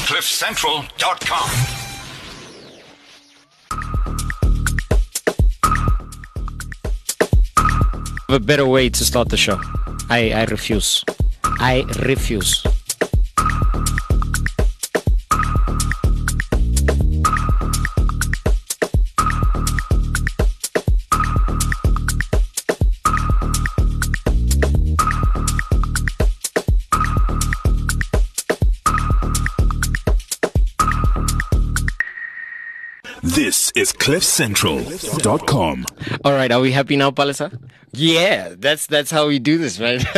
CliffCentral.com. A better way to start the show. I refuse. I refuse. This is CliffCentral.com. All right, are we happy now, Palisa? Yeah, that's how we do this, man.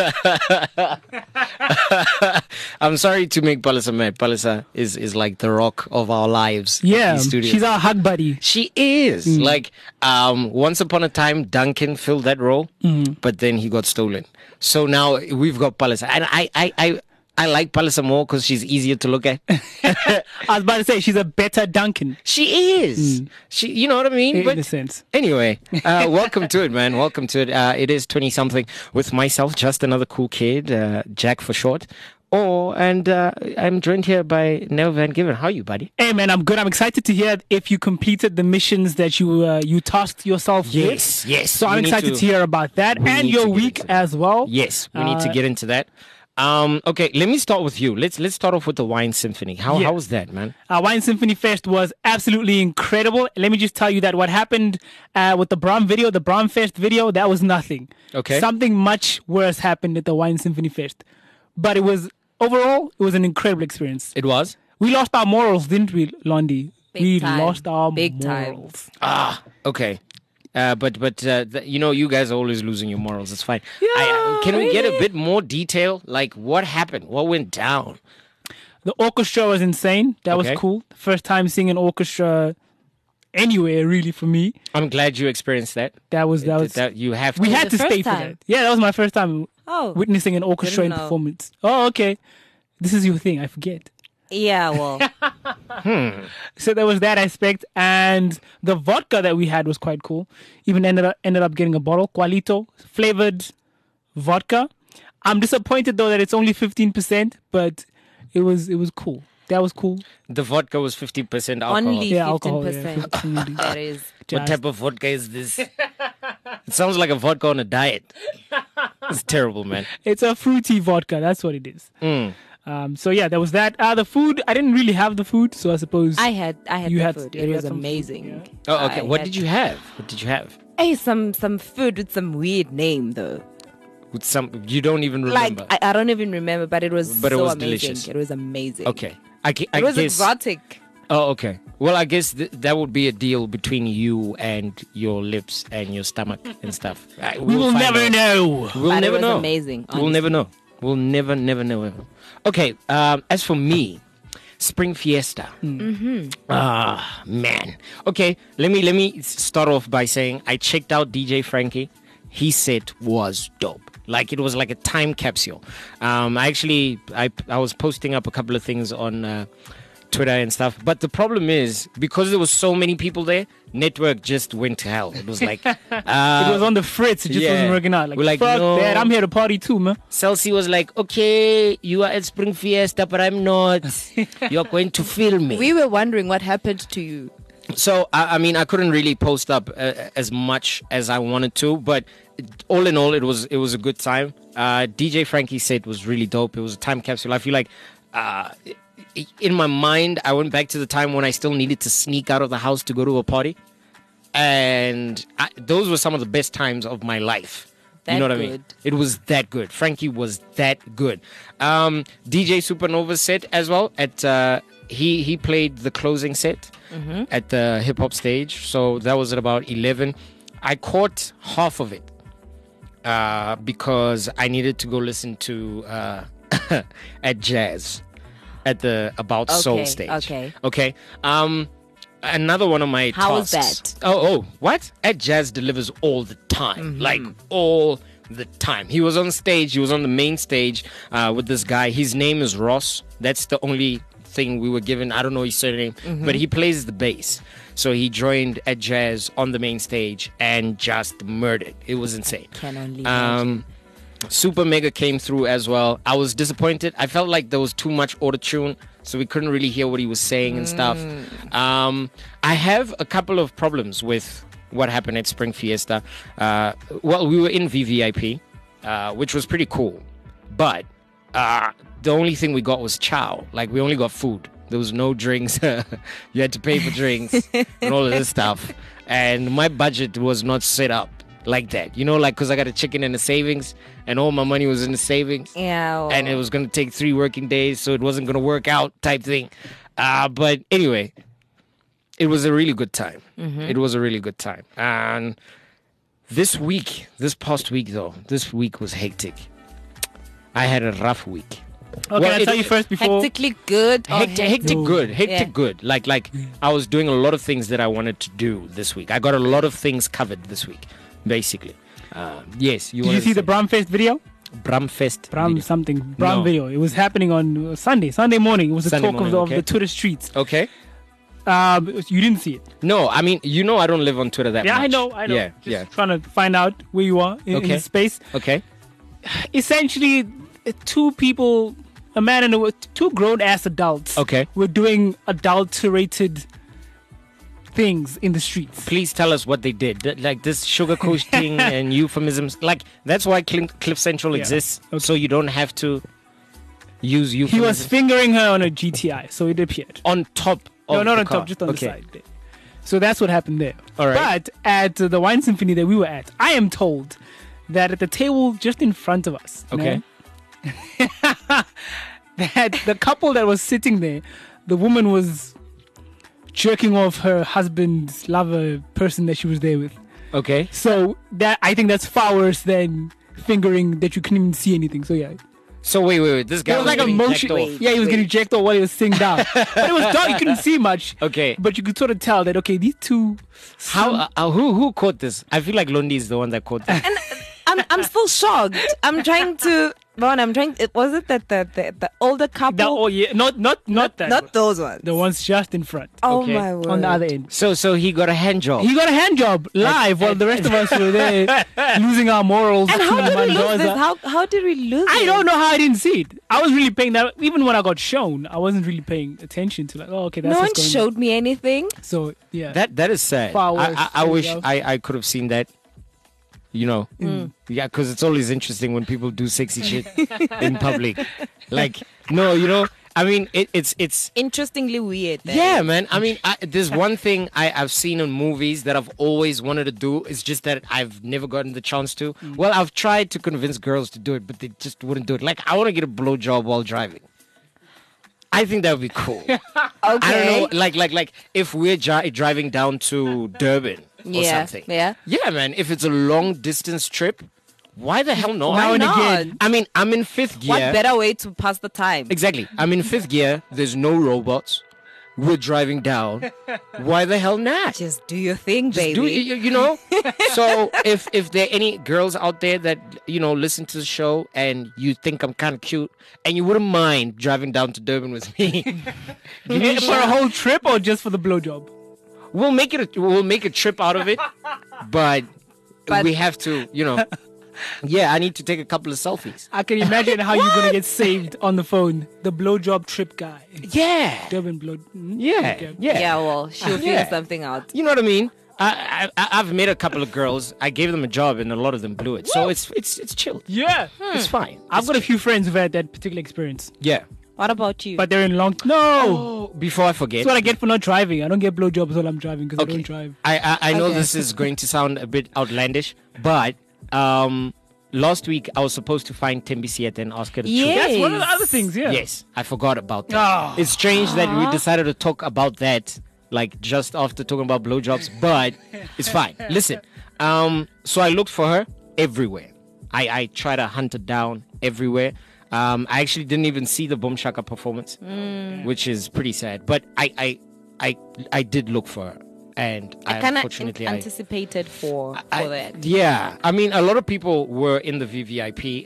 I'm sorry to make Palisa mad. Palisa is like the rock of our lives. Yeah, in the studio. she's our hug buddy. She is. Like, once upon a time, Duncan filled that role, but then he got stolen. So now we've got Palisa. And I like Palisa more because she's easier to look at. I was about to say, she's a better Duncan. She is. She, you know what I mean? In a sense. Anyway, welcome to it, man. Welcome to it. It is 20-something with myself, just another cool kid, Jack for short. I'm joined here by Nell Van Given. How are you, buddy? Hey, man, I'm good. I'm excited to hear if you completed the missions that you tasked yourself with. Yes. So I'm We need excited to hear about that we and need your to get week into that. as well. Yes, we need to get into that. Okay, let me start with you. Let's start off with the Wine Symphony. How was that, man? Wine Symphony Fest was absolutely incredible. Let me just tell you that what happened with the Bram video, the Bram Fest video, that was nothing. Okay. Something much worse happened at the Wine Symphony Fest. But overall, it was an incredible experience. It was? We lost our morals, didn't we, Londi? Big time. Lost our Big time. morals. Okay. You guys are always losing your morals. It's fine. Yeah, can we get a bit more detail? Like, what happened? What went down? The orchestra was insane. That was cool. First time seeing an orchestra anywhere, really, for me. I'm glad you experienced that. That You have to. we had The to first stay for time? that. Yeah, that was my first time witnessing an orchestra in Didn't know. performance. Oh, okay. This is your thing. I forget. Yeah, well, So there was that aspect, and the vodka that we had was quite cool. Even ended up getting a bottle, Qualito flavored vodka. I'm disappointed though that it's only 15%, but it was cool. That was cool. The vodka was 50% alcohol. only Yeah, alcohol, 15%. That is. What type of vodka is this? It sounds like a vodka on a diet. It's terrible, man. It's a fruity vodka. That's what it is. So yeah, there was that. The food, I didn't really have the food, so I suppose I had You the had- food. yeah, It you was had some food, amazing. yeah. Oh, okay. I What had- did you have? What did you have? Hey, some food with some weird name though. With some you don't even remember. Like I don't even remember, but it was But it so was amazing. delicious. It was amazing. Okay. I It was guess. exotic. Oh, okay. Well, I guess that would be a deal between you and your lips and your stomach and stuff. we will never know. We'll But never it was know. amazing. We'll never know. We'll never know ever. Okay. As for me, Spring Fiesta. Man. Okay. Let me start off by saying I checked out DJ Frankie. His set was dope. Like, it was like a time capsule. I was posting up a couple of things on Twitter and stuff. But the problem is, because there was so many people there, network just went to hell. It was like It was on the fritz. It just yeah. wasn't working out. Like, We're like, fuck no. that. I'm here to party too, man. Celsi was like, okay, you are at Spring Fiesta, but I'm not. You're going to film me. We were wondering what happened to you. So, I mean, I couldn't really post up as much as I wanted to, but all in all, it was a good time. DJ Frankie's set was really dope. It was a time capsule. I feel like in my mind, I went back to the time when I still needed to sneak out of the house to go to a party. And those were some of the best times of my life. You know what I mean? good. It was that good. Frankie was that good. DJ Supernova set as well. He played the closing set at the hip hop stage. So that was at about 11. I caught half of it because I needed to go listen to at Jazz at the About Soul stage. Okay. Another one of my How was tasks. that? Oh, what? At Jazz delivers all the time. Like, all the time. He was on stage. He was on the main stage with this guy. His name is Ross. That's the only thing we were given. I don't know his surname, but he plays the bass. So he joined at Jazz on the main stage and just murdered. It was insane. Can only imagine. Super Mega came through as well. I was disappointed. I felt like there was too much auto-tune. so we couldn't really hear what he was saying and stuff. I have a couple of problems with what happened at Spring Fiesta. Well, we were in VVIP, which was pretty cool, but the only thing we got was chow. Like, we only got food. There was no drinks. You had to pay for drinks and all of this stuff. And my budget was not set up like that, you know, like, because I got a chicken and a savings, and all my money was in the savings. Yeah. And it was going to take 3 working days, so it wasn't going to work out type thing. But anyway, it was a really good time. It was a really good time. And this past week, though, this week was hectic. I had a rough week. Okay, I'll tell you first before. Hectically good. Or Hectic good. Hectic Yeah. good. Like I was doing a lot of things that I wanted to do this week. I got a lot of things covered this week, basically. Yes. Did you see the Bramfest video? Bramfest? Bram video. something. Bram No. video. It was happening on Sunday morning. It was the Sunday talk morning, of okay. the Twitter streets. Okay. You didn't see it. No, I mean, you know, I don't live on Twitter that Yeah, much. I know. Yeah, Just trying to find out where you are in Okay. the space. Okay. Essentially, two people, a man and two grown-ass adults, Okay. were doing adulterated things in the streets. Please tell us what they did. Like this sugarcoating and euphemisms. Like, that's why Cliff Central Yeah. exists. Okay. So you don't have to use He euphemisms. was fingering her on a GTI, so it appeared. on top of No, not the on car. top, just on Okay. the side there. So that's what happened there. All right. But at the wine symphony that we were at, I am told that at the table just in front of us, Okay. that the couple that was sitting there, the woman was jerking off her husband's lover person that she was there with. Okay. So that, I think that's far worse than fingering that you couldn't even see anything. So yeah, So wait. This guy it was like a getting motion. jacked off. Yeah, he was getting jacked off while he was sitting down. But it was dark; you couldn't see much. Okay. But you could sort of tell that okay, these two. Who caught this? I feel like Londi is the one that caught this. I'm still shocked. I'm trying to. Ron, was it that the older couple? Not that. Not those ones. The ones just in front. Oh Okay. my word. On the other end. So he got a hand job. He got a hand job live while the rest of us were there losing our morals. And how did we lose Mendoza. this? How did we lose I it? don't know how I didn't see it. I was really paying that. Even when I got shown, I wasn't really paying attention to like, oh, okay, that's No one what's going showed me anything. on. So yeah, That is sad. Far worse. I wish There you go. I could have seen that. You know, yeah, because it's always interesting when people do sexy shit in public. Like, no, you know, I mean, it's Interestingly weird. that yeah, is. man. I mean, there's one thing I've seen in movies that I've always wanted to do. It's just that I've never gotten the chance to. Well, I've tried to convince girls to do it, but they just wouldn't do it. Like, I want to get a blowjob while driving. I think that would be cool. Okay. I don't know, like if we're driving down to Durban or Yeah. something. Yeah. Yeah, man. If it's a long distance trip, why the hell not? Now and not? again. I mean, I'm in 5th gear. What better way to pass the time? Exactly. I'm in 5th gear. There's no robots. We're driving down. Why the hell not? Just do your thing, Just baby. do it, you know. So if there are any girls out there that listen to the show and you think I'm kind of cute and you wouldn't mind driving down to Durban with me, give me a for a shout. whole trip or just for the blowjob? We'll make a trip out of it, but we have to, Yeah, I need to take a couple of selfies. I can imagine how you're gonna get saved on the phone. The blowjob trip guy, Yeah, Durban blow. yeah, Okay. yeah. Yeah, well, she'll figure Yeah. something out. You know what I mean? I've met a couple of girls. I gave them a job, and a lot of them blew it. So it's chilled. Yeah, It's fine. I've got a few friends who've had that particular experience, Yeah. What about you? but they're in long. No, Oh, before I forget, that's what I get for not driving. I don't get blowjobs while I'm driving because I don't drive. I know Okay. this is going to sound a bit outlandish, but last week I was supposed to find Tembisiet and ask her the truth. Yeah. That's one of the Yes. other things. Yeah. Yes, I forgot about that. Oh. It's strange that we decided to talk about that like just after talking about blowjobs, but it's fine. Listen, so I looked for her everywhere. I tried to hunt her down everywhere. I actually didn't even see the Boom Shaka performance, which is pretty sad. But I did look for her, and I kind of unfortunately anticipated for that. yeah, I mean, a lot of people were in the VVIP.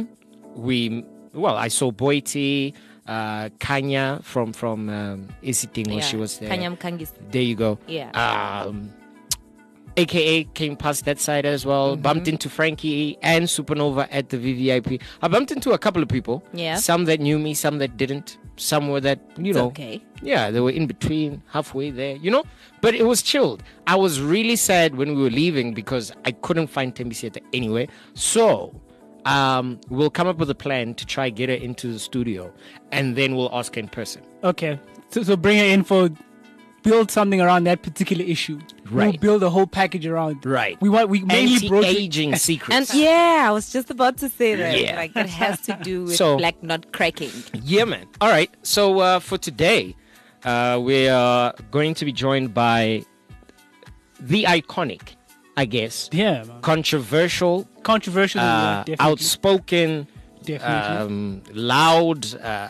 I saw Boiti, Kanya from Isitingo. She was there. Kanyam Kangis. There you go. Yeah. AKA came past that side as well. Bumped into Frankie and Supernova at the VVIP. I bumped into a couple of people. Yeah. Some that knew me, some that didn't. somewhere that, you It's know, okay. yeah, they were in between, halfway there, you know, but it was chilled. I was really sad when we were leaving because I couldn't find Tembisieta anywhere. So we'll come up with a plan to try get her into the studio, and then we'll ask her in person. Okay. So bring her in for build something around that particular issue. We'll Right. build a whole package around. Right. We mainly brought you- Anti-aging secrets. And yeah, I was just about to say that. Yeah. Like it has to do with So- black not cracking. Yeah, man. All right. So for today, we are going to be joined by the iconic, I guess, Yeah, man. controversial, Controversial. yeah, definitely. outspoken, Definitely. loud,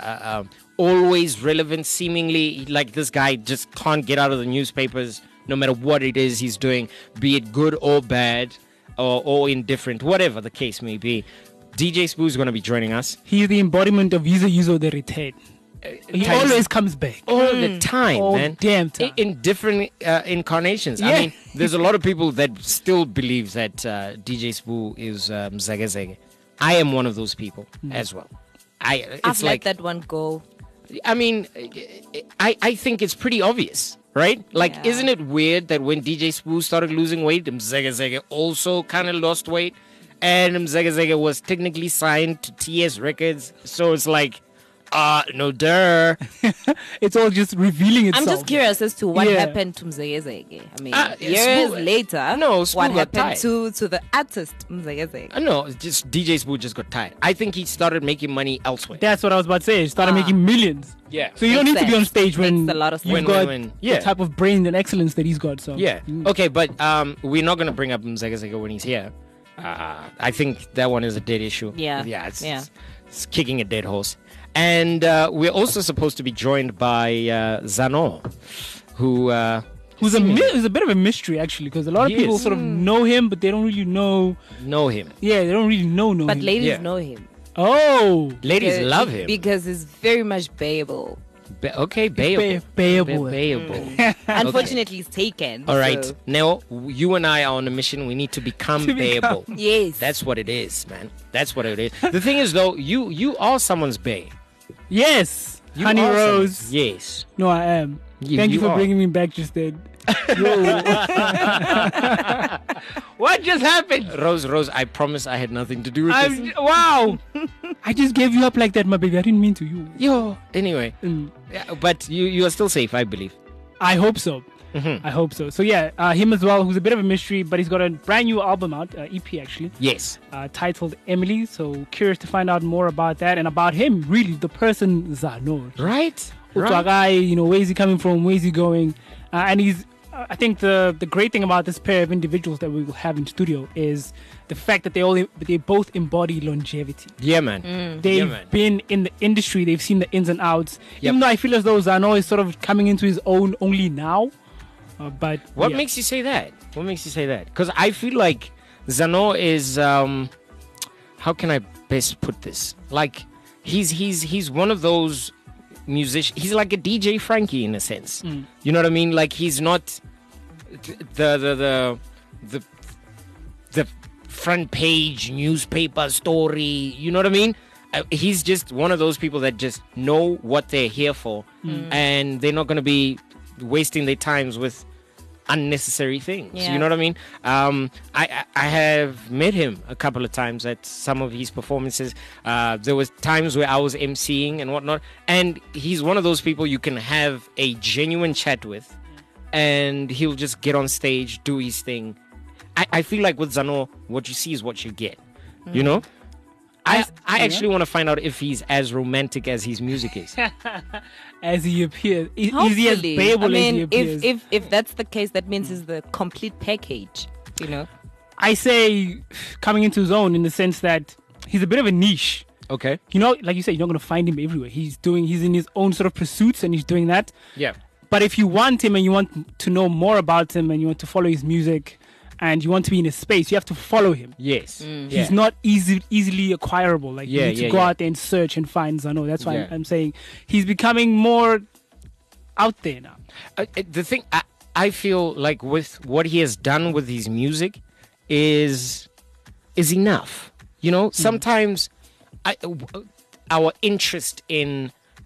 always relevant, seemingly like this guy just can't get out of the newspapers no matter what it is he's doing, be it good or bad or indifferent, whatever the case may be. DJ Spoo is going to be joining us He's the embodiment of Yuzo the Return. He times- always comes back. all the time, All man. damn time. In different incarnations. I Yeah. mean, there's a lot of people that still believe that DJ Spoo is Zege Zege. I am one of those people as well. I've It's let like, that one go. I mean, I think it's pretty obvious, right? Like, Yeah. isn't it weird that when DJ Spoo started losing weight, Zege Zege also kind of lost weight, and Zege Zege was technically signed to TS Records, so it's like, no duh. It's all just revealing I'm itself. just curious as to what Yeah. happened to Mzege Zege. I mean, Ah, years Spoo- later, No, Spoo what got happened tired. to the artist Mzege Zege? No, just DJ Spoo just got tired. I think he started making money elsewhere. That's what I was about to say. He started Ah. making millions. Yeah. So you don't need Makes to be on sense. stage when Makes a lot of you've sense. got When- yeah. the type of brain and excellence that he's got. So Yeah. Okay, but we're not gonna bring up Mzega Zega when he's here. I think that one is a dead issue. Yeah. Yeah. It's, Yeah. it's kicking a dead horse. And we're also supposed to be joined by Zano, who who's seemingly who's a bit of a mystery actually, because a lot of He people is. sort of know him, but they don't really know. know him. Yeah, they don't really know But him. ladies Yeah. know him. Oh, Ladies Because- love him. because he's very much payable. Okay, payable. payable. Payable. Unfortunately, he's taken. All right. so- Now, you and I are on a mission. We need to become To become- payable. Yes. That's what it is, man. That's what it is. The thing is, though, you are someone's bae. Yes, You Honey are Rose. someone- Yes. No, I am. You- Thank you you for are. bringing me back just then. What just happened? Rose, I promise I had nothing to do with this. Wow. I just gave you up like that, my baby. I didn't mean to you. Yo. Anyway, Mm. yeah, but you are still safe, I believe. I hope so. I hope so. So yeah, him as well, who's a bit of a mystery, but he's got a brand new album out, EP actually, Yes. titled Emily. So curious to find out more about that and about him, really, the person Zano. Right. Guy, you know, where is he coming from? Where is he going? And he's, I think the great thing about this pair of individuals that we will have in studio is the fact that they both embody longevity. Yeah, man. They've man. been in the industry. They've seen the ins and outs. Yep. Even though I feel as though Zano is sort of coming into his own only now. But What yeah. makes you say that? What makes you say that? Because I feel like Zano is how can I best put this? Like he's one of those musicians. He's like a DJ Frankie in a sense. You know what I mean? Like he's not the front page newspaper story. You know what I mean? He's just one of those people that just know what they're here for, and they're not going to be wasting their times with unnecessary things. Yeah. You know what I mean? I have met him a couple of times at some of his performances. There was times where I was emceeing and whatnot, and he's one of those people you can have a genuine chat with, and he'll just get on stage, do his thing. I feel like with Zano, what you see is what you get. You know? I actually want to find out if he's as romantic as his music is. as he appears. Is he as Hopefully. payable I mean, as he appears? if that's the case, that means it's the complete package. You know. I say coming into his own in the sense that he's a bit of a niche. Okay. You know, like you said, you're not going to find him everywhere. He's in his own sort of pursuits and he's doing that. Yeah. But if you want him and you want to know more about him and you want to follow his music and you want to be in his space, you have to follow him. Yes. He's not easily acquirable. Like you Yeah, need to yeah, go yeah. out there and search and find Zano. That's why Yeah. I'm saying he's becoming more out there now. The thing I feel like with what he has done with his music is enough. You know, sometimes our interest in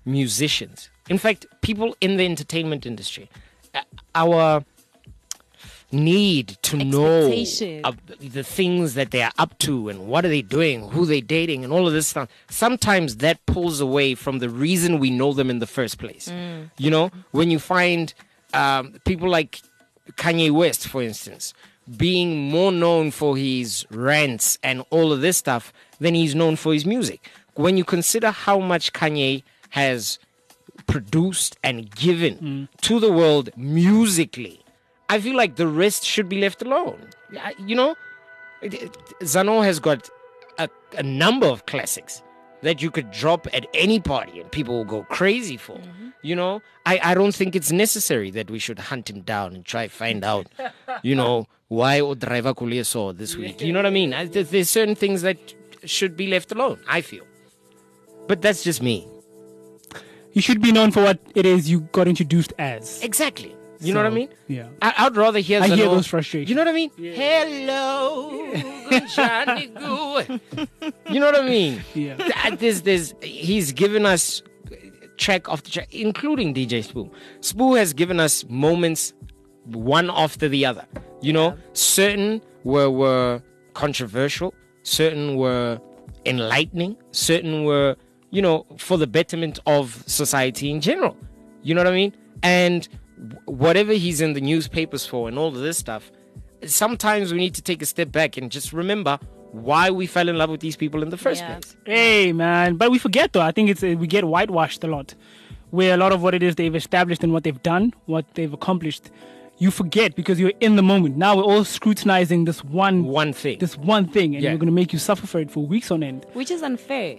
musicians, in fact, people in the entertainment industry, our need to know Expectation. the things that they are up to and what are they doing, who they dating, and all of this stuff. Sometimes that pulls away from the reason we know them in the first place. You know, when you find people like Kanye West, for instance, being more known for his rants and all of this stuff than he's known for his music. When you consider how much Kanye has produced and given to the world musically, I feel like the rest should be left alone. You know, Zano has got a number of classics that you could drop at any party and people will go crazy for. You know, I don't think it's necessary that we should hunt him down and try to find out, you know, why Odraiva Kulia saw this week. You know what I mean? There's certain things that should be left alone, I feel. But that's just me. You should be known for what it is you got introduced as. Exactly. You know what I mean? Yeah. I'd rather hear I hear Zano- those frustrations. You know what I mean? Hello, good Johnny good. You know what I mean? Yeah. He's given us track after track, including DJ Spoo. Spoo has given us moments one after the other. You know, certain were controversial, certain were enlightening, certain were, you know, for the betterment of society in general. You know what I mean? And whatever he's in the newspapers for and all of this stuff, sometimes we need to take a step back and just remember why we fell in love with these people in the first place. Hey, man. But we forget, though. I think we get whitewashed a lot. Where a lot of what it is they've established and what they've done, what they've accomplished, you forget because you're in the moment. Now we're all scrutinizing this one thing. This one thing, and Yeah. we're going to make you suffer for it for weeks on end. Which is unfair.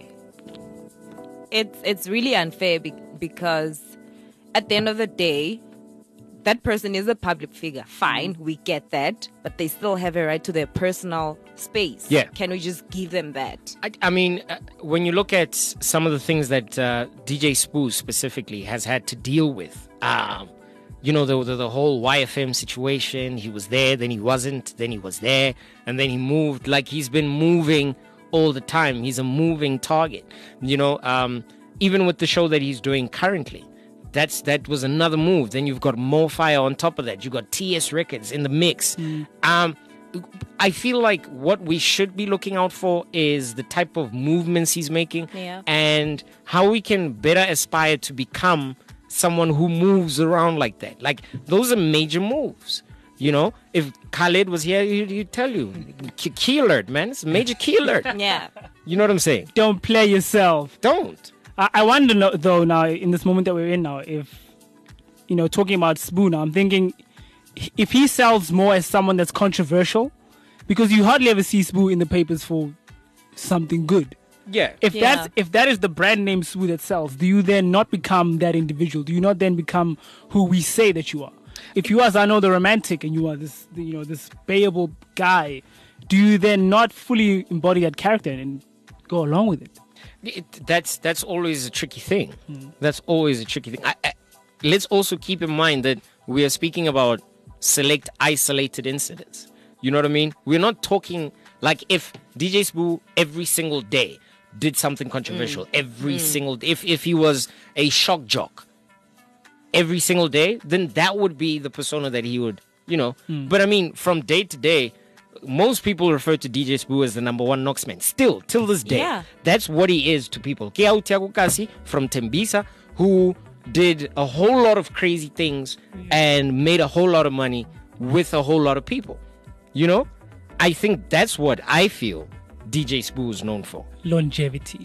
It's really unfair because at the end of the day, that person is a public figure. Fine, we get that, but they still have a right to their personal space. Yeah. Can we just give them that? I mean, when you look at some of the things that DJ Spoo specifically has had to deal with, you know, the whole YFM situation, he was there, then he wasn't, then he was there, and then he moved. Like, he's been moving all the time. He's a moving target. You know, even with the show that he's doing currently, that was another move. Then you've got More Fire on top of that. You've got TS Records in the mix. I feel like what we should be looking out for is the type of movements he's making and how we can better aspire to become someone who moves around like that. Like, those are major moves. You know, if Khaled was here, he'd tell you, key alert, man. It's a major key alert. Yeah. You know what I'm saying? Don't play yourself. Don't. I wonder, though, now, in this moment that we're in now, if, you know, talking about Spoo now, I'm thinking if he sells more as someone that's controversial, because you hardly ever see Spoo in the papers for something good. Yeah. If that is the brand name Spoo that sells, do you then not become that individual? Do you not then become who we say that you are? If you are Zano the romantic and you are this, you know, this payable guy, do you then not fully embody that character and go along with it? That's always a tricky thing. That's always a tricky thing. Let's also keep in mind that we are speaking about select isolated incidents. You know what I mean? We're not talking like if DJ Spoo every single day did something controversial every single day. If he was a shock jock every single day, then that would be the persona that he would, you know. But I mean, from day to day, most people refer to DJ Spoo as the number one Knoxman. Still, till this day. Yeah. That's what he is to people. Kiau Tiago Kasi from Tembisa, who did a whole lot of crazy things and made a whole lot of money with a whole lot of people. You know? I think that's what I feel DJ Spoo is known for. Longevity.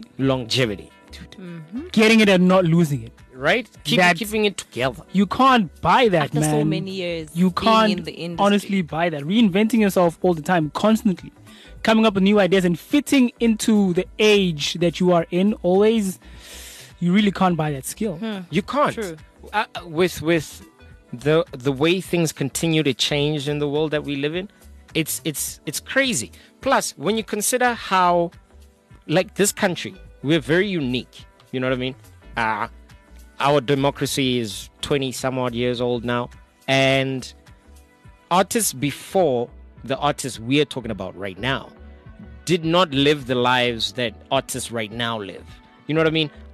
Getting it and not losing it. Right? Keeping it together. You can't buy that, After man. so many years you being can't in the industry. honestly buy that. Reinventing yourself all the time, constantly. Coming up with new ideas and fitting into the age that you are in always, you really can't buy that skill. You can't. True. With the way things continue to change in the world that we live in, it's crazy. Plus, when you consider how, like, this country, we're very unique. You know what I mean? Our democracy is 20 some odd years old now, and artists before the artists we're talking about right now did not live the lives that artists right now live. You know what I mean?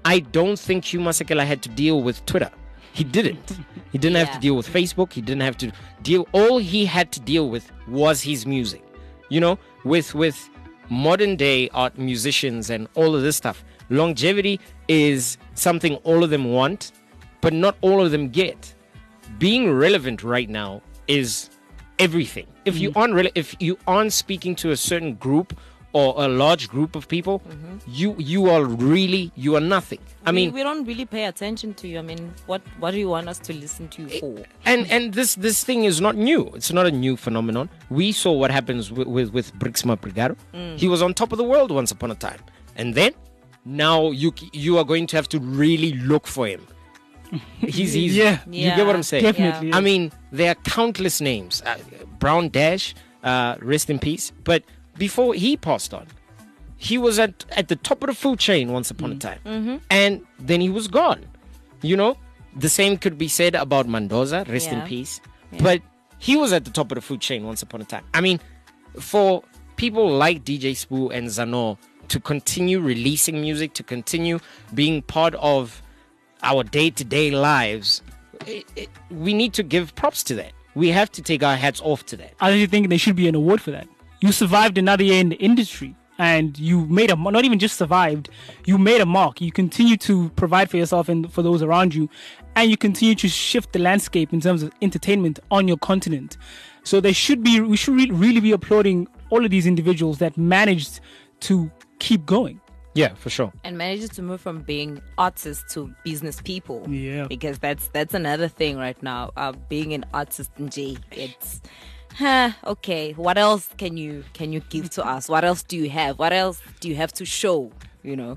I don't think Hugh Masekela had to deal with Twitter. He didn't. He didn't have to deal with Facebook. He didn't have to deal. All he had to deal with was his music. You know, with modern day art musicians and all of this stuff, longevity is something all of them want, but not all of them get. Being relevant right now is everything. If you aren't speaking to a certain group or a large group of people, you are nothing. I mean, we don't really pay attention to you. I mean, what do you want us to listen to you for? And this thing is not new. It's not a new phenomenon. We saw what happens with Brixma Brigado. He was on top of the world once upon a time, and then now you are going to have to really look for him. He's you get what I'm saying? Definitely. I mean, there are countless names. Brown Dash, rest in peace. But before he passed on, he was at the top of the food chain once upon a time. And then he was gone. You know, the same could be said about Mendoza, rest in peace. But he was at the top of the food chain once upon a time. I mean, for people like DJ Sbu and Zano to continue releasing music, to continue being part of our day-to-day lives, we need to give props to that. We have to take our hats off to that. I actually think there should be an award for that. You survived another year in the industry, and you made not even just survived, you made a mark. You continue to provide for yourself and for those around you, and you continue to shift the landscape in terms of entertainment on your continent. So we should really be applauding all of these individuals that managed to keep going. Yeah, for sure. And manages to move from being artists to business people. Yeah. Because that's another thing right now. Being an artist in J, it's okay. What else can you give to us? What else do you have? What else do you have to show? You know,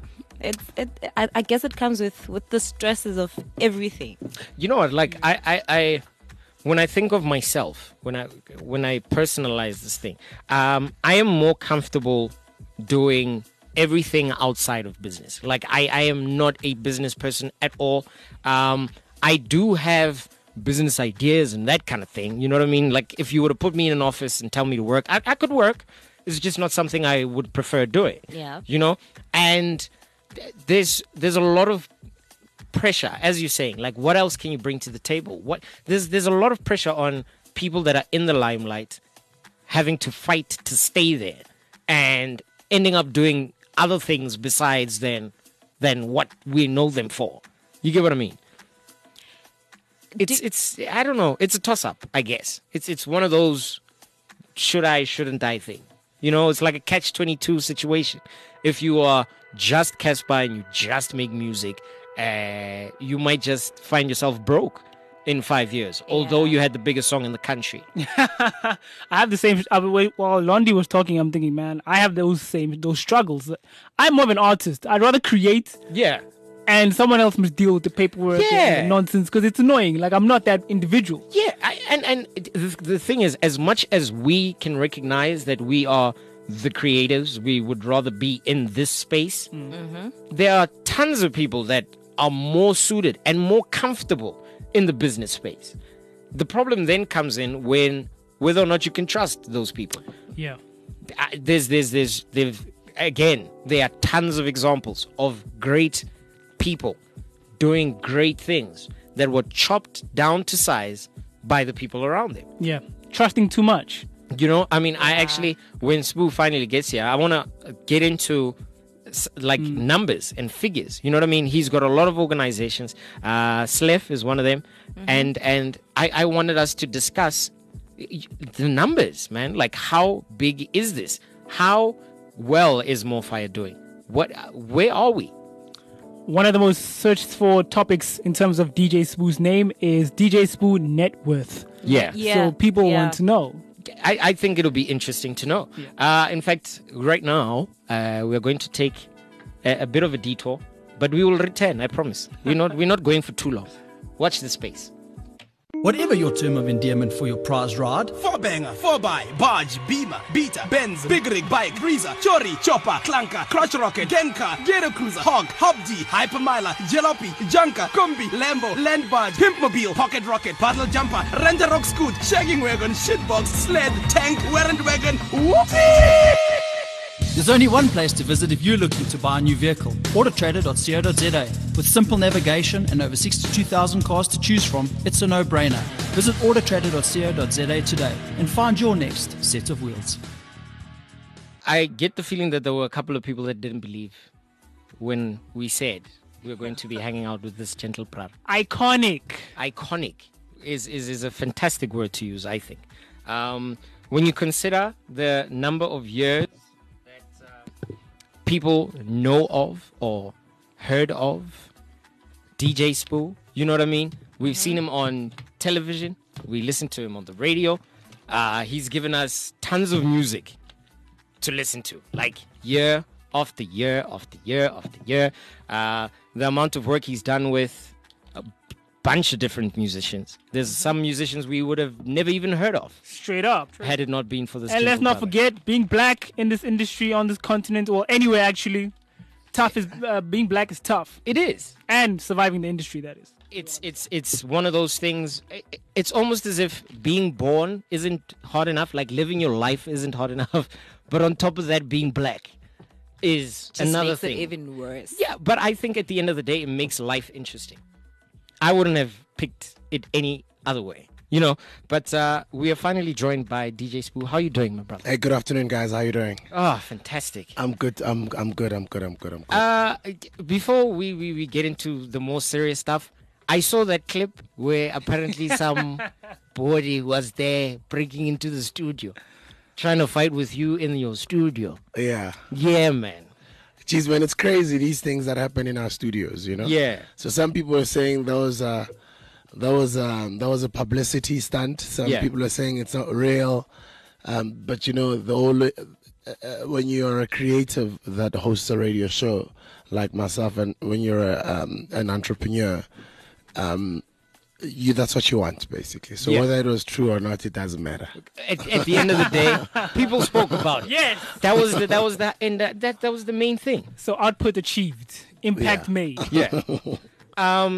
I guess it comes with the stresses of everything. You know what? Like I when I think of myself, when I personalize this thing, I am more comfortable doing everything outside of business. Like I am not a business person at all. I do have business ideas and that kind of thing. You know what I mean? Like if you were to put me in an office and tell me to work, I could work. It's just not something I would prefer doing. Yeah. You know? And there's a lot of pressure, as you're saying. Like what else can you bring to the table? There's a lot of pressure on people that are in the limelight having to fight to stay there and ending up doing other things besides than what we know them for. You get what I mean? It's I don't know. It's a toss up, I guess. It's one of those should I, shouldn't I thing. You know, it's like a catch-22 situation. If you are just Casper and you just make music, you might just find yourself broke in 5 years, although you had the biggest song in the country. I have the same. While Londi was talking, I'm thinking, man, I have those struggles. I'm more of an artist. I'd rather create. Yeah. And someone else must deal with the paperwork and the nonsense because it's annoying. Like I'm not that individual. Yeah, and the thing is, as much as we can recognize that we are the creatives, we would rather be in this space. Mm-hmm. There are tons of people that are more suited and more comfortable in the business space. The problem then comes in when whether or not you can trust those people. Yeah. Again, there are tons of examples of great people doing great things that were chopped down to size by the people around them. Yeah. Trusting too much. You know, I mean, I actually, when Sbu finally gets here, I want to get into numbers and figures. You know what I mean? He's got a lot of organizations. Slef is one of them. Mm-hmm. And I wanted us to discuss the numbers, man. Like, how big is this? How well is Morfire doing? Where are we? One of the most searched for topics in terms of DJ Sbu's name is DJ Sbu net worth. Yeah. So people want to know. I think it'll be interesting to know. Yeah. In fact, right now, we're going to take a bit of a detour, but we will return, I promise. We're not going for too long. Watch the space. Whatever your term of endearment for your prize ride, 4-banger, 4x, barge, beamer, beater, Benz, big rig, bike, breezer, chori, chopper, clanker, crotch rocket, genka, ghetto cruiser, hog, hobji, hypermiler, jalopy, junker, combi, Lambo, land barge, pimpmobile, pocket rocket, paddle jumper, renter rock scoot, shagging wagon, shitbox, sled, tank, warrant wagon, whoopee! There's only one place to visit if you're looking to buy a new vehicle. Autotrader.co.za. With simple navigation and over 62,000 cars to choose from, it's a no-brainer. Visit autotrader.co.za today and find your next set of wheels. I get the feeling that there were a couple of people that didn't believe when we said we were going to be hanging out with this gentle prar. Iconic. Iconic is a fantastic word to use, I think. When you consider the number of years that people know of or heard of DJ Spoo, you know what I mean? We've seen him on television. We listen to him on the radio. He's given us tons of music to listen to, like year after year after year after year. The amount of work he's done with a bunch of different musicians. There's some musicians we would have never even heard of Straight up. had it not been for this. And let's gentle not brother. forget, being black in this industry, on this continent, or anywhere actually, tough is being black is tough. It is. And surviving the industry, that is. It's one of those things. It's almost as if being born isn't hard enough, like living your life isn't hard enough, but on top of that, being black is Just another makes thing. it even worse. Yeah, but I think at the end of the day, it makes life interesting. I wouldn't have picked it any other way, you know. But we are finally joined by DJ Spoo. How are you doing, my brother? Hey, good afternoon, guys. How you doing? Oh, fantastic. I'm good. I'm good. Before we get into the more serious stuff, I saw that clip where apparently some body was there breaking into the studio, trying to fight with you in your studio. Yeah. Yeah, man. Jeez, man, it's crazy, these things that happen in our studios, you know? Yeah. So some people are saying that was a publicity stunt. Some Yeah. people are saying it's not real. But, you know, the whole, when you're a creative that hosts a radio show like myself, and when you're an entrepreneur, that's what you want, basically. So Yeah. whether it was true or not, it doesn't matter. At the end of the day, people spoke about it. Yes. That was the main thing. So output achieved, impact Yeah. made. Yeah. How,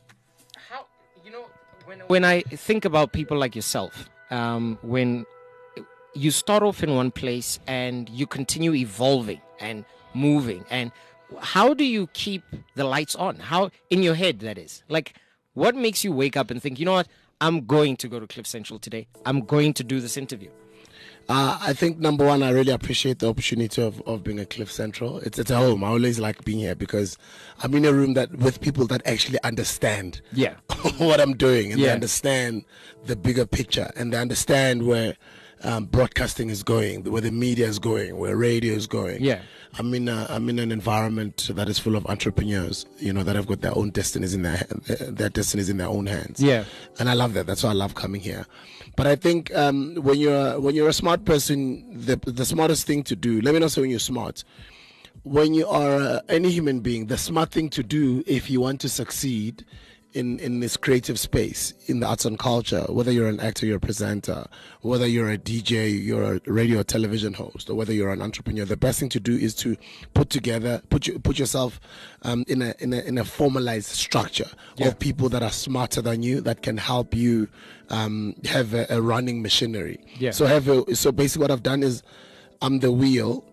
you know, when I think about people like yourself, when you start off in one place and you continue evolving and moving, and how do you keep the lights on? How, in your head, that is, like, what makes you wake up and think, you know what, I'm going to go to Cliff Central today. I'm going to do this interview. I think, number one, I really appreciate the opportunity of being at Cliff Central. It's a home. I always like being here because I'm in a room that with people that actually understand Yeah. what I'm doing, and they Yeah. understand the bigger picture, and they understand where broadcasting is going, where the media is going, where radio is going. Yeah. I'm in an environment that is full of entrepreneurs, you know, that have got their own destinies in their destinies in their own hands. Yeah. And I love that. That's why I love coming here. But I think when you're a smart person, the smartest thing to do, let me not say when you're smart, when you are any human being, the smart thing to do if you want to succeed in this creative space, in the arts and culture, whether you're an actor, you're a presenter, whether you're a DJ, you're a radio or television host, or whether you're an entrepreneur, the best thing to do is to put yourself in a formalized structure of people that are smarter than you, that can help you have a running machinery. Yeah. So basically what I've done is I'm the wheel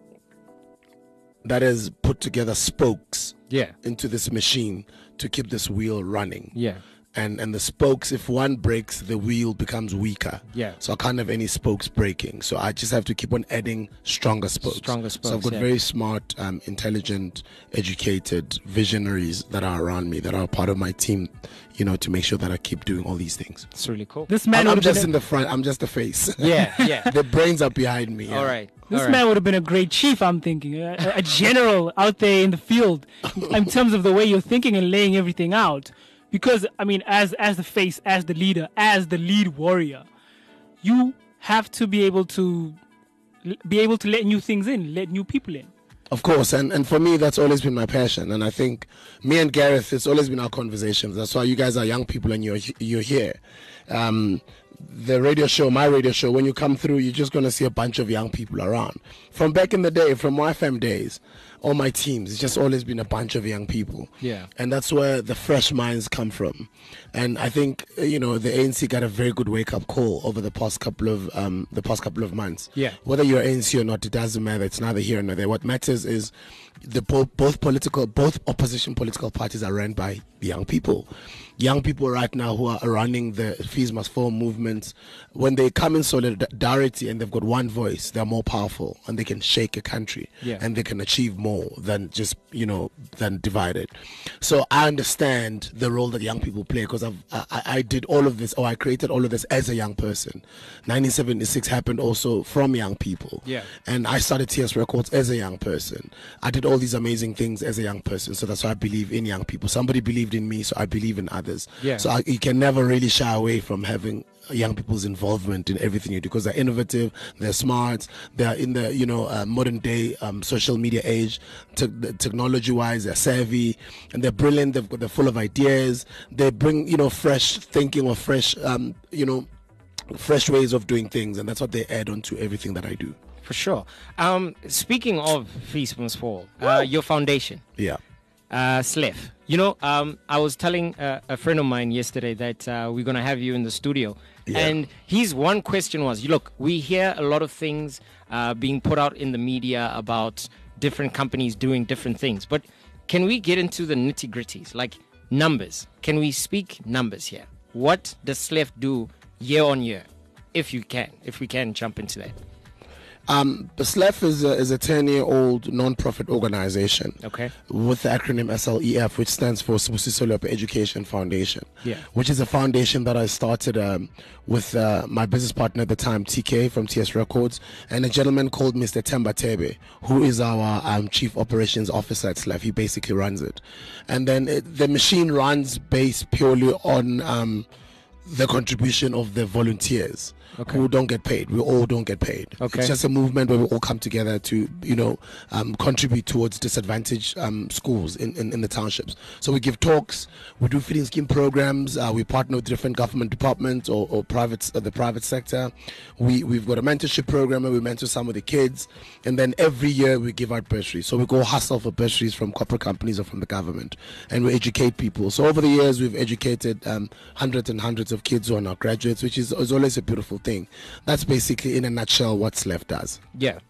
that has put together spokes Yeah. into this machine to keep this wheel running. Yeah. And the spokes, if one breaks, the wheel becomes weaker. Yeah. So I can't have any spokes breaking. So I just have to keep on adding stronger spokes. Stronger So I've spokes, got yeah. very smart, intelligent, educated visionaries that are around me, that are part of my team, you know, to make sure that I keep doing all these things. It's really cool. This man I'm would have just been in the front. I'm just the face. Yeah, yeah. The brains are behind me. yeah. All right. This All right. man would have been a great chief, I'm thinking. A general out there in the field in terms of the way you're thinking and laying everything out. Because, I mean, as the face, as the leader, as the lead warrior, you have to be able to let new things in, let new people in. Of course, and for me, that's always been my passion. And I think me and Gareth, it's always been our conversations. That's why you guys are young people and you're here. the radio show, my radio show, when you come through, you're just going to see a bunch of young people around. From back in the day, from YFM days, all my teams, it's just always been a bunch of young people. Yeah. And that's where the fresh minds come from. And I think, the ANC got a very good wake-up call over the past couple of months. Yeah. Whether you're ANC or not, it doesn't matter. It's neither here nor there. What matters is both opposition political parties are run by young people. Young people right now who are running the Fees Must Fall movements, when they come in solidarity and they've got one voice, they're more powerful and they can shake a country and they can achieve more than just, than divided. So I understand the role that young people play because I did all of this, or I created all of this as a young person. 1976 happened also from young people. Yeah. And I started TS Records as a young person. I did all these amazing things as a young person. So that's why I believe in young people. Somebody believed in me, so I believe in others. Yeah. So you can never really shy away from having young people's involvement in everything you do because they're innovative, they're smart, they're in the modern day social media age. Technology wise, they're savvy and they're brilliant. They're full of ideas. They bring fresh thinking or fresh fresh ways of doing things, and that's what they add on to everything that I do. For sure. Speaking of Fees Must Fall, your foundation. Yeah. Slef. I was telling a friend of mine yesterday that we're going to have you in the studio. Yeah. And his one question was, look, we hear a lot of things being put out in the media about different companies doing different things. But can we get into the nitty-gritties, like numbers? Can we speak numbers here? What does Slef do year on year, if we can jump into that? The SLEF is a 10-year-old non-profit organization. Okay. With the acronym SLEF, which stands for Sibusiso Leopa Education Foundation. Yeah. Which is a foundation that I started with my business partner at the time, TK from TS Records, and a gentleman called Mr. Temba Tebe, who is our Chief Operations Officer at SLEF. He basically runs it. And then the machine runs based purely on the contribution of the volunteers. Okay. Who don't get paid. We all don't get paid. Okay. It's just a movement where we all come together to, contribute towards disadvantaged schools in the townships. So we give talks, we do feeding scheme programs, we partner with different government departments or the private sector. We've got a mentorship program where we mentor some of the kids, and then every year we give out bursaries. So we go hustle for bursaries from corporate companies or from the government, and we educate people. So over the years we've educated hundreds and hundreds of kids who are now graduates, which is always a beautiful thing. That's basically in a nutshell what SLEF does. Yeah.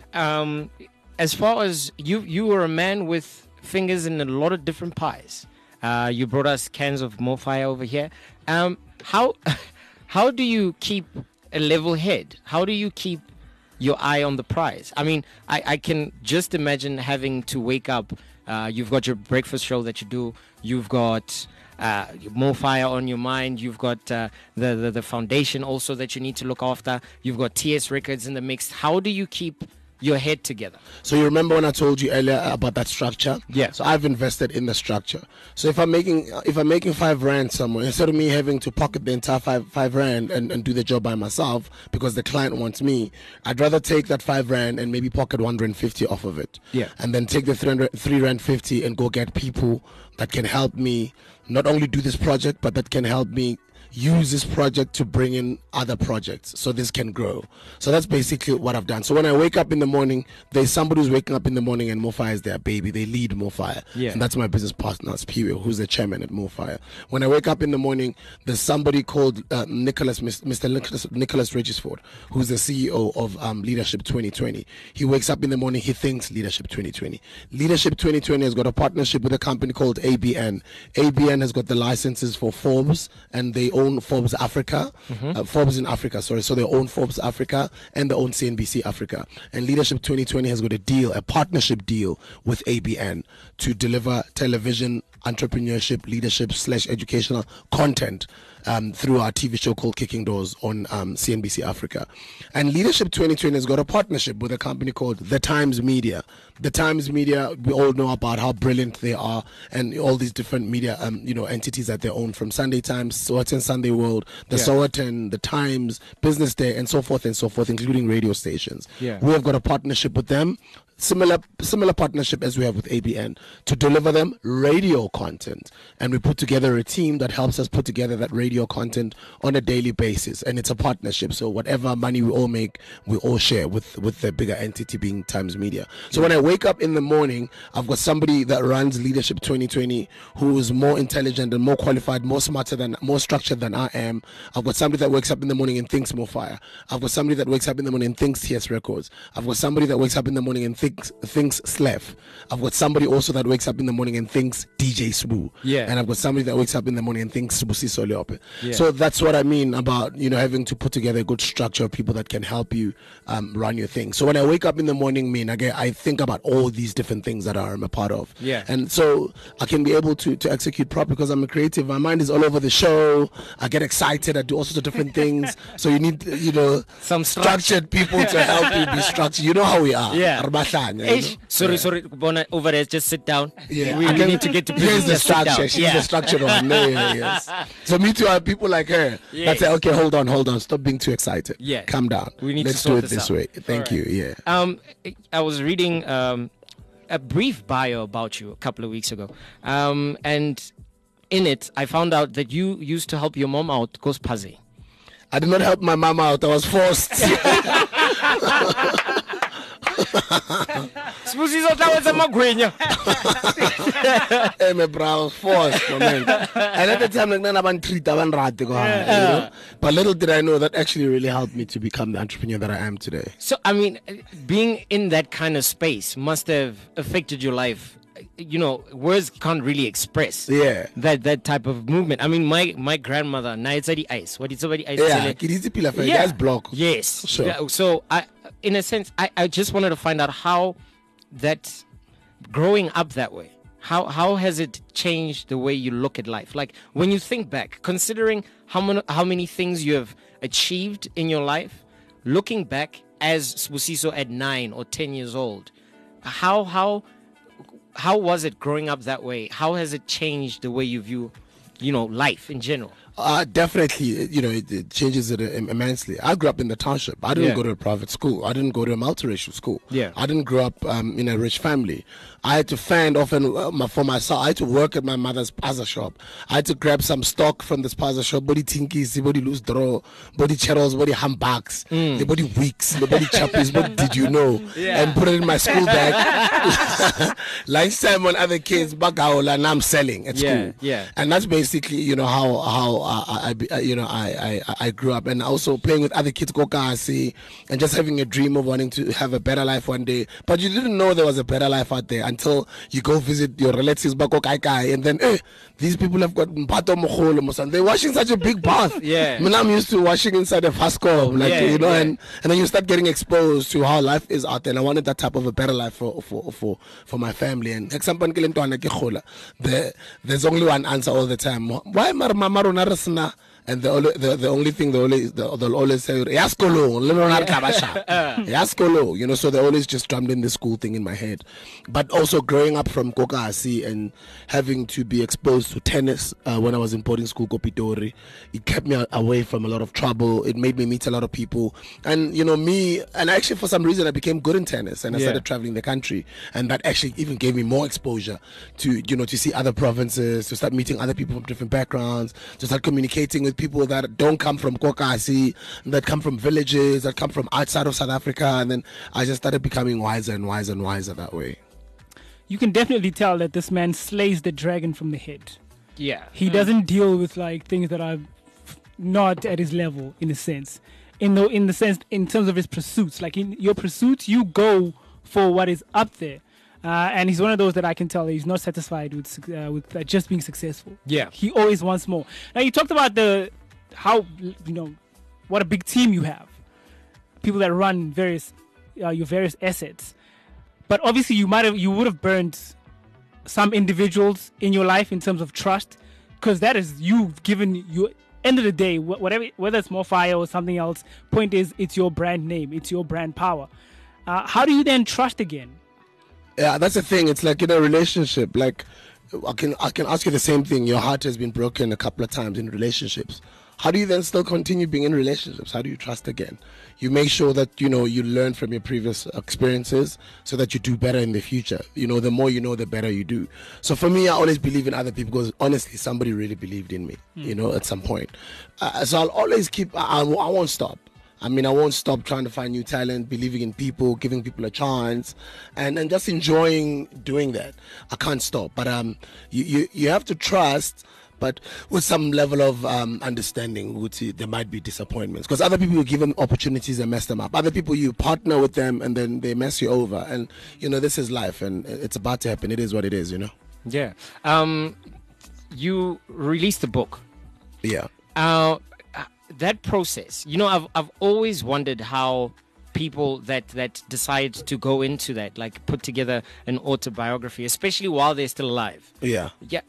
As far as you were a man with fingers in a lot of different pies. You brought us cans of More Fire over here. How do you keep a level head? How do you keep your eye on the prize? I mean, I can just imagine having to wake up. You've got your breakfast show that you do. You've got More Fire on your mind. You've got the foundation also that you need to look after. You've got TS Records in the mix. How do you keep your head together? So you remember when I told you earlier about that structure? Yeah. So I've invested in the structure. So if I'm making R5 somewhere, instead of me having to pocket the entire five rand and do the job by myself because the client wants me, I'd rather take that R5 and maybe pocket 150 off of it. Yeah. And then take the 3 rand 50 and go get people that can help me not only do this project, but that can help me use this project to bring in other projects so this can grow. So that's basically what I've done. So when I wake up in the morning, there's somebody who's waking up in the morning and More Fire is their baby. They lead More Fire. Yeah. And that's my business partner, Spiwe, who's the chairman at More Fire. When I wake up in the morning, there's somebody called Mr. Nicholas Regisford, who's the CEO of Leadership 2020. He wakes up in the morning, he thinks Leadership 2020. Leadership 2020 has got a partnership with a company called ABN. ABN has got the licenses for Forbes, and they own Forbes Africa, Forbes in Africa, sorry. So they own Forbes Africa and they own CNBC Africa. And Leadership 2020 has got a partnership deal with ABN to deliver television, entrepreneurship, leadership / educational content through our TV show called Kicking Doors on CNBC Africa. And Leadership 2020 has got a partnership with a company called The Times Media. The Times Media, we all know about how brilliant they are, and all these different media entities that they own, from Sunday Times, Sowetan Sunday World, the Sowetan, the Times, Business Day, and so forth, including radio stations. Yeah. We have got a partnership with them. similar partnership as we have with ABN to deliver them radio content, and we put together a team that helps us put together that radio content on a daily basis, and it's a partnership. So whatever money we all make, we all share with the bigger entity being Times Media. So when I wake up in the morning, I've got somebody that runs Leadership 2020 who is more intelligent and more qualified, more structured than I am. I've got somebody that wakes up in the morning and thinks More Fire. I've got somebody that wakes up in the morning and thinks TS Records. I've got somebody that wakes up in the morning and thinks Slef. I've got somebody also that wakes up in the morning and thinks DJ Sbu. Yeah. And I've got somebody that wakes up in the morning and thinks Sibusiso Leope. Yeah. So that's what I mean about, having to put together a good structure of people that can help you run your thing. So when I wake up in the morning, I think about all these different things that I'm a part of. Yeah. And so I can be able to execute properly because I'm a creative. My mind is all over the show. I get excited. I do all sorts of different things. So you need, some structured people to help you be structured. You know how we are. Yeah. Sorry, Bona, over there, just sit down. Yeah. We need to get to Here's the business. Just sit down. structure. She's the structured one. Yes. So me too. I have people like her that say, okay, hold on. Stop being too excited. Yeah. Calm down. We need Let's to do sort it this this out. way. Thank you. Yeah. I was reading a brief bio about you a couple of weeks ago, and in it, I found out that you used to help your mom out, Kospaze. I did not help my mom out. I was forced. Hey, my bro, I was forced, my man. And at the time, like, none of treat But little did I know that actually really helped me to become the entrepreneur that I am today. So, I mean, being in that kind of space must have affected your life. Words can't really express that type of movement. I mean, my grandmother, ice. What is somebody ice? Yeah, block. Yes. Sure. Yeah, so, in a sense, I just wanted to find out how that growing up that way, how has it changed the way you look at life? Like when you think back, considering how many things you have achieved in your life, looking back as Sibusiso at 9 or 10 years old, how was it growing up that way? How has it changed the way you view, life in general? Definitely, it changes it immensely. I grew up in the township. I didn't go to a private school. I didn't go to a multiracial school. Yeah. I didn't grow up in a rich family. I had to fend often for myself. I had to work at my mother's spaza shop. I had to grab some stock from the spaza shop. Body tinkies, body loose draw, body cheddars, body handbags, the body weeks, the body chappies. What did you know? Yeah. And put it in my school bag. Lunchtime when other kids bagaola and I'm selling at school. Yeah. And that's basically, how I grew up, and also playing with other kids, kokasi, and just having a dream of wanting to have a better life one day. But you didn't know there was a better life out there until you go visit your relatives, and then these people have got mpato mokholo, and they're washing such a big bath. Yeah. I mean, I'm used to washing inside a Fasco, and then you start getting exposed to how life is out there. And I wanted that type of a better life for my family. And there's only one answer all the time. Why mama rona resna? And the only thing they'll always say, Yaskolo, Yaskolo, so they always just drummed in the school thing in my head. But also growing up from Kokasi and having to be exposed to tennis when I was in boarding school, Kopitori, it kept me away from a lot of trouble. It made me meet a lot of people. And, and actually for some reason I became good in tennis and I started traveling the country. And that actually even gave me more exposure to, to see other provinces, to start meeting other people from different backgrounds, to start communicating with people that don't come from Kokasi, that come from villages, that come from outside of South Africa, and then I just started becoming wiser and wiser and wiser that way. You can definitely tell that this man slays the dragon from the head. Yeah. He doesn't deal with things that are not at his level, in a sense. In terms of his pursuits, like in your pursuits, you go for what is up there. And he's one of those that I can tell he's not satisfied with just being successful. Yeah. He always wants more. Now, you talked about what a big team you have. People that run your various assets. But obviously you would have burned some individuals in your life in terms of trust, because that is you've given you. End of the day, whether it's More Fire or something else, point is it's your brand name, it's your brand power. How do you then trust again? Yeah, that's the thing. It's like in a relationship. Like I can ask you the same thing. Your heart has been broken a couple of times in relationships. how do you then still continue being in relationships? How do you trust again? You make sure that, you learn from your previous experiences so that you do better in the future. The more you know, the better you do. So for me, I always believe in other people because honestly, somebody really believed in me, at some point. So I'll always I won't stop. I won't stop trying to find new talent, believing in people, giving people a chance, and just enjoying doing that. I can't stop. But you have to trust, but with some level of understanding. There might be disappointments because other people you give them opportunities and mess them up. Other people you partner with them and then they mess you over. And this is life, and it's about to happen. It is what it is. Yeah. You released a book. Yeah. That process, I've always wondered how people that decide to go into that, like put together an autobiography, especially while they're still alive. Yeah. Yeah.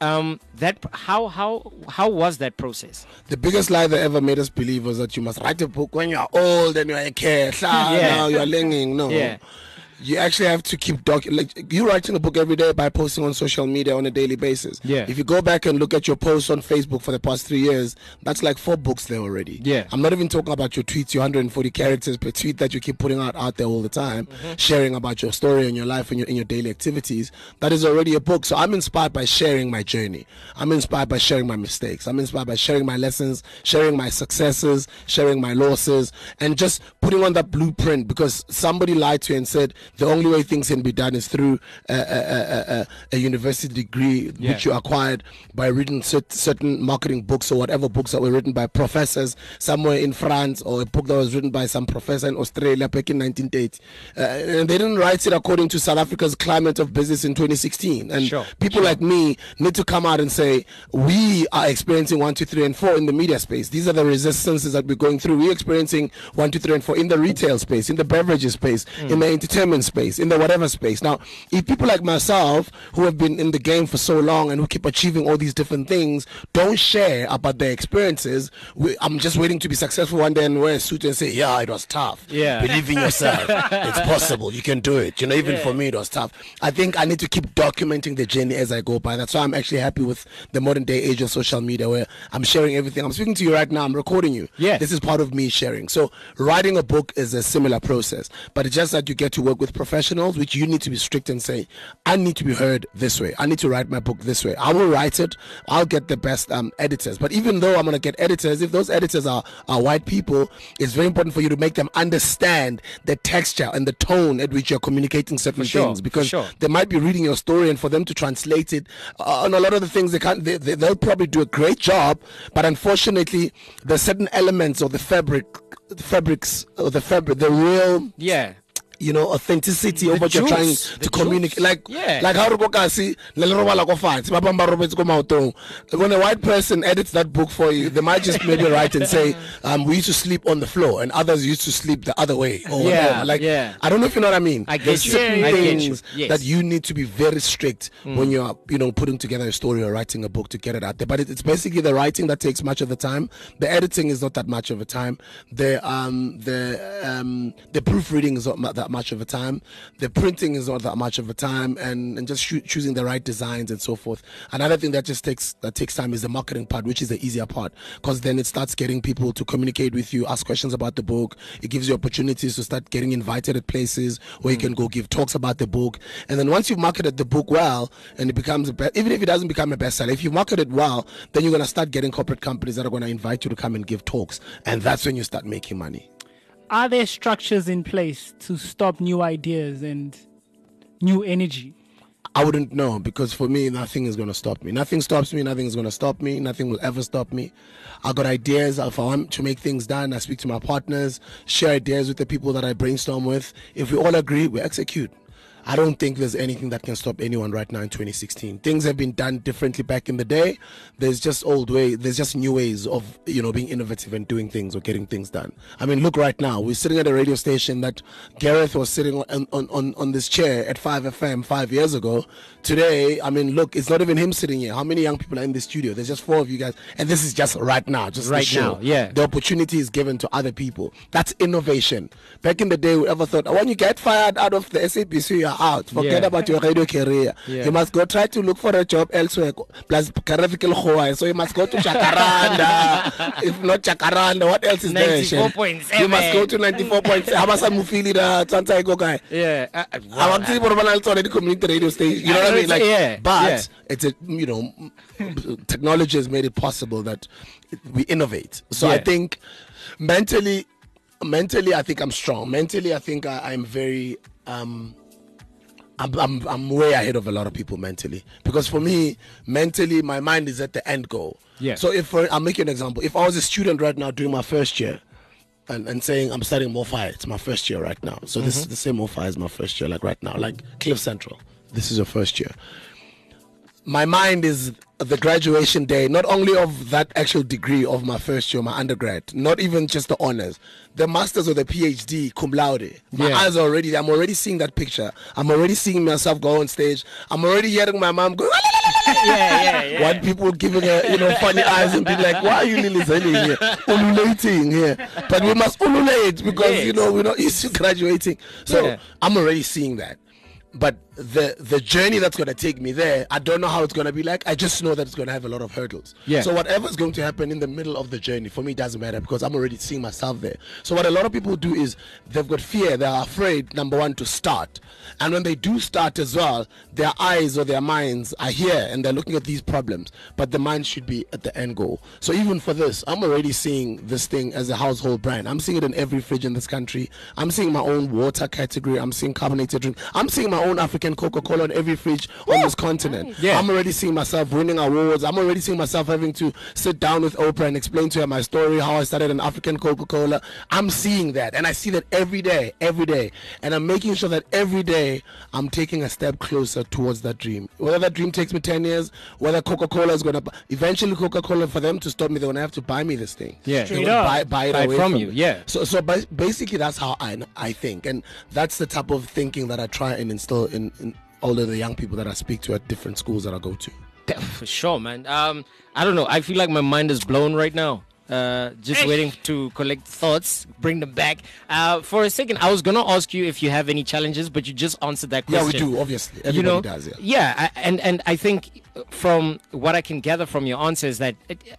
How was that process? The biggest lie that ever made us believe was that you must write a book when you are old and you are a kid. Now you are linging. No. Yeah. You actually have to keep you're writing a book every day by posting on social media on a daily basis. Yeah. If you go back and look at your posts on Facebook for the past 3 years, that's like 4 books there already. Yeah. I'm not even talking about your tweets, your 140 characters per tweet that you keep putting out there all the time, sharing about your story and your life and in your daily activities. That is already a book. So I'm inspired by sharing my journey. I'm inspired by sharing my mistakes. I'm inspired by sharing my lessons, sharing my successes, sharing my losses, and just putting on that blueprint because somebody lied to you and said, the only way things can be done is through a university degree which you acquired by reading certain marketing books or whatever books that were written by professors somewhere in France, or a book that was written by some professor in Australia back in 1980. And they didn't write it according to South Africa's climate of business in 2016. And people like me need to come out and say, we are experiencing 1, 2, 3, and 4 in the media space. These are the resistances that we're going through. We're experiencing 1, 2, 3, and 4 in the retail space, in the beverages space, in the entertainment space, in the whatever space. Now, if people like myself who have been in the game for so long and who keep achieving all these different things don't share about their experiences, I'm just waiting to be successful one day and wear a suit and say, yeah, it was tough. Yeah. Believe in yourself. It's possible. You can do it. Even for me, it was tough. I think I need to keep documenting the journey as I go by. That's why I'm actually happy with the modern day age of social media where I'm sharing everything. I'm speaking to you right now. I'm recording you. Yeah. This is part of me sharing. So writing a book is a similar process, but it's just that you get to work with professionals, which you need to be strict and say, I need to be heard this way. I need to write my book this way. I will write it. I'll get the best editors. But even though I'm going to get editors, if those editors are white people, it's very important for you to make them understand the texture and the tone at which you're communicating certain things, because they might be reading your story, and for them to translate it on a lot of the things they'll probably do a great job, but unfortunately there's certain elements of the real authenticity of what you're trying to communicate. Like how when a white person edits that book for you, they might just maybe write and say, we used to sleep on the floor and others used to sleep the other way. Or whatever. I don't know if you know what I mean. There's certain things that you need to be very strict when you're putting together a story or writing a book to get it out there. But it's basically the writing that takes much of the time. The editing is not that much of a time. The proofreading is not that much of a time. The printing is not that much of a time, and just choosing the right designs and so forth. Another thing that takes time is the marketing part, which is the easier part, because then it starts getting people to communicate with you, ask questions about the book. It gives you opportunities to start getting invited at places where you can go give talks about the book. And then once you've marketed the book well, and it becomes even if it doesn't become a bestseller, if you market it well, then you're going to start getting corporate companies that are going to invite you to come and give talks, and that's when you start making money. Are there structures in place to stop new ideas and new energy? I wouldn't know, because for me, nothing is going to stop me. Nothing stops me. Nothing is going to stop me. Nothing will ever stop me. I got ideas. If I want to make things done, I speak to my partners, share ideas with the people that I brainstorm with. If we all agree, we execute. I don't think there's anything that can stop anyone right now in 2016. Things have been done differently back in the day. There's just new ways of, being innovative and doing things or getting things done. I mean, look right now, we're sitting at a radio station that Gareth was sitting on this chair at 5FM 5 years ago. Today, I mean, look, it's not even him sitting here. How many young people are in the studio? There's just 4 of you guys. And this is just right now, just right the show. Now, yeah. The opportunity is given to other people. That's innovation. Back in the day, we ever thought, when you get fired out of the SABC, you're out. Forget Yeah. about your radio career. Yeah. You must go try to look for a job elsewhere. Plus, so you must go to Jacaranda. If not Jacaranda, what else is there? Shem? 94.7. You must go to 94.7. How much I'm feeling guy? Yeah. I want to see the community radio station. You know what I mean? Like, Yeah. but Yeah. it's a technology has made it possible that we innovate. So I Yeah. think mentally, I think I'm strong. Mentally, I think I'm very. I'm way ahead of a lot of people mentally, because for me, mentally, my mind is at the end goal. Yeah. So I'll make you an example. If I was a student right now doing my first year, and saying I'm studying MoFi, it's my first year right now. So this is the same MoFi as my first year, like right now, like Cliff Central. This is your first year. My mind is the graduation day, not only of that actual degree of my first year, my undergrad, not even just the honors, the masters or the PhD, cum laude. My Yeah. eyes are already, I'm already seeing that picture. I'm already seeing myself go on stage. I'm already hearing my mom go, Yeah. What people giving her, funny eyes and be like, why are you Lily Zeli here? Ululating here. But we must ululate because, Yes. we're not used to graduating. So Yeah. I'm already seeing that. But the journey that's going to take me there, I don't know how it's going to be like. I just know that it's going to have a lot of hurdles. Yeah. So whatever's going to happen in the middle of the journey, for me, doesn't matter because I'm already seeing myself there. So what a lot of people do is they've got fear. They are afraid, number one, to start. And when they do start as well, their eyes or their minds are here and they're looking at these problems. But the mind should be at the end goal. So even for this, I'm already seeing this thing as a household brand. I'm seeing it in every fridge in this country. I'm seeing my own water category. I'm seeing carbonated drink. I'm seeing my own African Coca-Cola on every fridge on this continent. Nice. Yeah. I'm already seeing myself winning awards. I'm already seeing myself having to sit down with Oprah and explain to her my story, how I started an African Coca-Cola. I'm seeing that, and I see that every day. And I'm making sure that every day I'm taking a step closer towards that dream. Whether that dream takes me 10 years, whether Coca-Cola is going to... Eventually, Coca-Cola, for them to stop me, they're going to have to buy me this thing. Yeah. They're Straight gonna up. buy it Buy away from from you, me. yeah. So basically, that's how I think. And that's the type of thinking that I try and instill in all of the young people that I speak to at different schools that I go to. For sure, man. I don't know. I feel like my mind is blown right now. Just waiting to collect thoughts, bring them back. For a second, I was gonna ask you if you have any challenges, but you just answered that Yeah, question. we do, obviously. Everybody does, yeah. And I think from what I can gather from your answer is that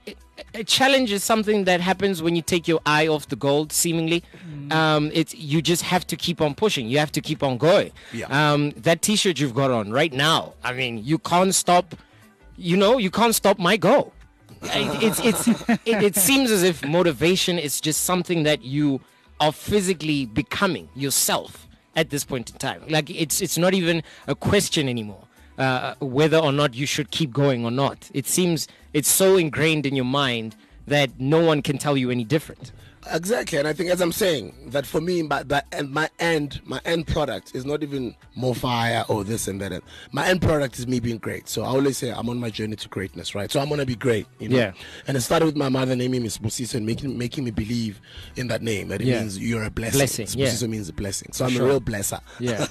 a challenge is something that happens when you take your eye off the goal, seemingly. It's you just have to keep on pushing. You have to keep on going. Yeah. That T-shirt you've got on right now, I mean, you can't stop. You can't stop my goal. It seems as if motivation is just something that you are physically becoming yourself at this point in time. Like it's not even a question anymore whether or not you should keep going or not. It seems it's so ingrained in your mind that no one can tell you any different. Exactly, and I think, as I'm saying, that for me, my end product is not even more fire or this and that. My end product is me being great. So I always say I'm on my journey to greatness, right? So I'm gonna be great, Yeah. And it started with my mother naming me Sibusiso and making me believe in that name, that it Yeah. means you're a blessing. Blessing, yeah. Sibusiso means a blessing. So I'm Sure. a real blesser. Yeah.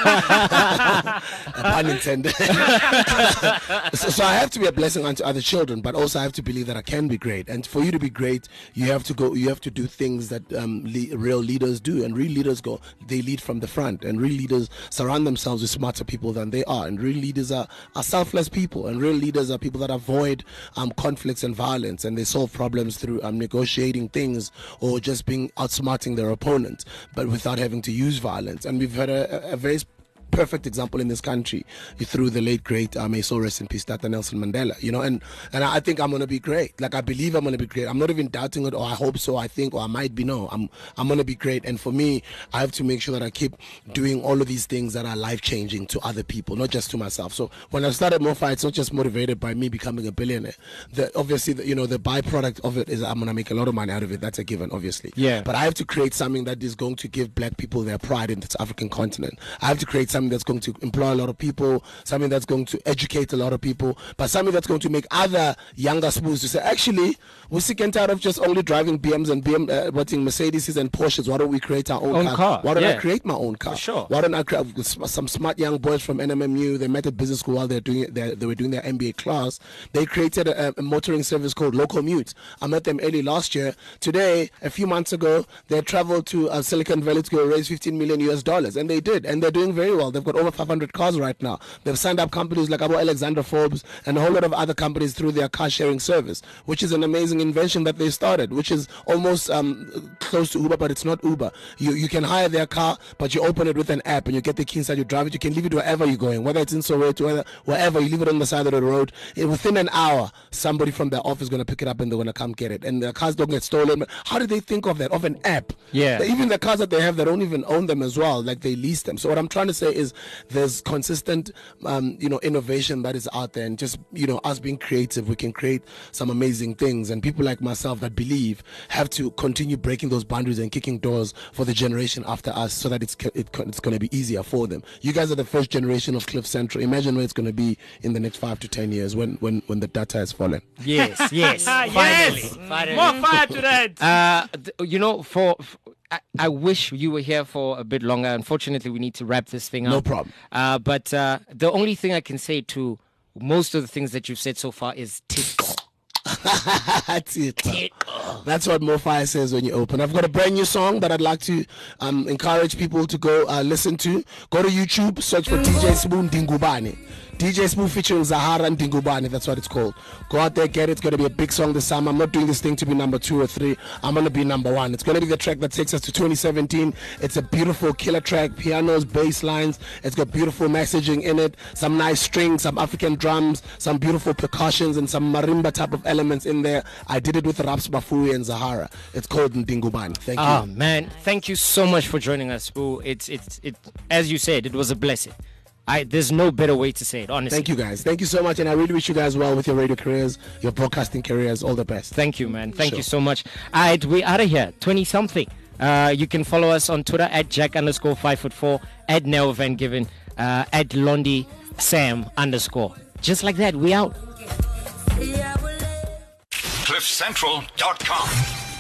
Pun intended. so I have to be a blessing unto other children, but also I have to believe that I can be great. And for you to be great, you have to do things that real leaders do. And real leaders they lead from the front. And real leaders surround themselves with smarter people than they are. And real leaders are selfless people. And real leaders are people that avoid conflicts and violence. And they solve problems through negotiating things or just outsmarting their opponent, but without having to use violence. And we've had a very perfect example in this country through the late great may so rest in peace Tata Nelson Mandela, and I think I'm going to be great. Like, I believe I'm going to be great. I'm not even doubting it, or I hope so, I think, or I might be. No, I'm going to be great. And for me, I have to make sure that I keep doing all of these things that are life-changing to other people, not just to myself. So when I started MoFi, it's not just motivated by me becoming a billionaire. Obviously, the byproduct of it is I'm going to make a lot of money out of it. That's a given, obviously. Yeah. But I have to create something that is going to give black people their pride in this African continent. I have to create something that's going to employ a lot of people, something that's going to educate a lot of people, but something that's going to make other younger Spoos to say, actually, we're sick and tired of just only driving BMs and Mercedes and Porsches. Why don't we create our own car? Why don't I create my own car? For sure. Why don't I create some smart young boys from NMMU? They met at business school while they were doing their MBA class. They created a motoring service called Locommute. I met them early last year. Today, a few months ago, they traveled to Silicon Valley to go raise $15 million US, and they did, and they're doing very well. world. They've got over 500 cars right now. They've signed up companies like Alexander Forbes and a whole lot of other companies through their car sharing service, which is an amazing invention that they started, which is almost close to Uber, but it's not Uber. You can hire their car, but you open it with an app and you get the key inside, you drive it, you can leave it wherever you're going, whether it's in Soweto, wherever, you leave it on the side of the road. Within an hour, somebody from their office is going to pick it up and they're going to come get it. And the cars don't get stolen. How did they think of that? Of an app? Yeah. Even the cars that they have, they don't even own them as well. Like, they lease them. So what I'm trying to say is there's consistent, innovation that is out there. And just, us being creative, we can create some amazing things. And people like myself that believe have to continue breaking those boundaries and kicking doors for the generation after us so that it's going to be easier for them. You guys are the first generation of Cliff Central. Imagine where it's going to be in the next 5 to 10 years when the data has fallen. Yes. Finally. Yes. More fire to that. I wish you were here for a bit longer. Unfortunately, we need to wrap this thing up. No problem. But the only thing I can say to most of the things that you've said so far is tickle. That's it. That's what Mofire says when you open. I've got a brand new song that I'd like to encourage people to go listen to. Go to YouTube, search for DJ Sbu Ndingubane. DJ Sbu featuring Zahara and Ndingubane, that's what it's called. Go out there, get it. It's going to be a big song this time. I'm not doing this thing to be number 2 or 3. I'm going to be number 1. It's going to be the track that takes us to 2017. It's a beautiful killer track, pianos, bass lines. It's got beautiful messaging in it, some nice strings, some African drums, some beautiful percussions, and some marimba type of elements in there. I did it with Raps Bafui and Zahara. It's called Ndingubane. Thank you. Oh man, thank you so much for joining us, Boo. It as you said, it was a blessing. There's no better way to say it, honestly. Thank you guys. Thank you so much, and I really wish you guys well with your radio careers, your broadcasting careers. All the best. Thank you, man. Thank you so much. All right, we're out of here. 20-something. You can follow us on Twitter at Jack_5'4", at Nell Van Given, at Londi Sam _. Just like that, we out. CliffCentral.com